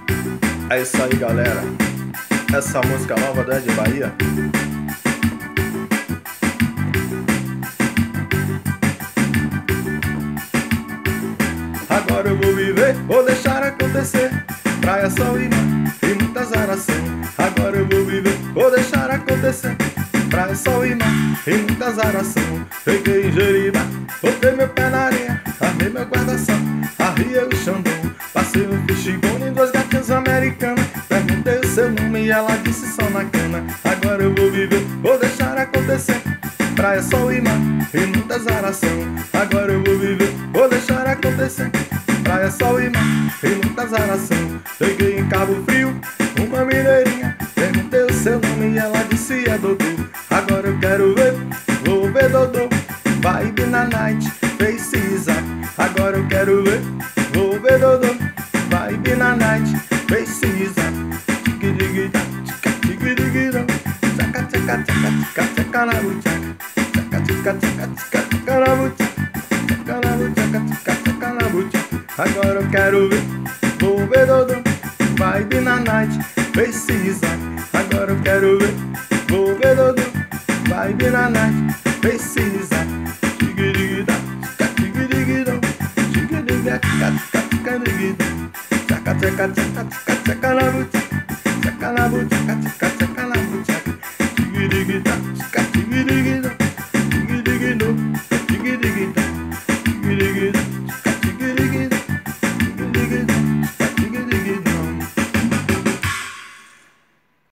É isso aí, galera. Essa música nova da de Bahia. Agora eu vou viver, vou deixar acontecer. Praia, sol e mar, e muita zaração. Agora eu vou viver, vou deixar acontecer. Praia, sol e mar, e muita zaração. Peguei em Jeribá, botei meu pé na areia, armei meu guarda-sol, arriei o Xandão. Passei um fishbone em duas gatinhas americanas. Perguntei o seu nome e ela disse só na cana. Agora eu vou viver, vou deixar acontecer. Praia, sol e mar, e muita zaração. Agora eu vou viver, vou deixar acontecer. Praia, sol e mar, e muita zaração. Cheguei em Cabo Frio, uma mineirinha. Perguntei o seu nome e ela disse é Dodô. Agora eu quero ver, vou ver Dodô. Vibe na night, face zap. Agora eu quero ver, vou ver Dodô. Vibe na night, face zap. Tigui-digui-da, tigui-digui-da. Tchaca, tchaca, tchaca, tchaca, tchaca na buchaca. Tchaca, tchaca, tchaca, tchaca, tchaca na buchaca. Tchaca na buchaca, tchaca, tchaca na buchaca. Agora eu quero ver, vou ver Dodô. Vibe na night, face zap. Agora eu quero ver, vou ver Dodô. Vibe na night, face zap. Tigui-digui-da, tigui-digui-da. Tigui-digui-da, tchaca, tchaca, digui-da. Tchaca, tchaca, tchaca, tchaca, tchaca na buchaca. Tchaca na buchaca, tchaca, tchaca na buchaca. Tigui-digui-da, tchaca.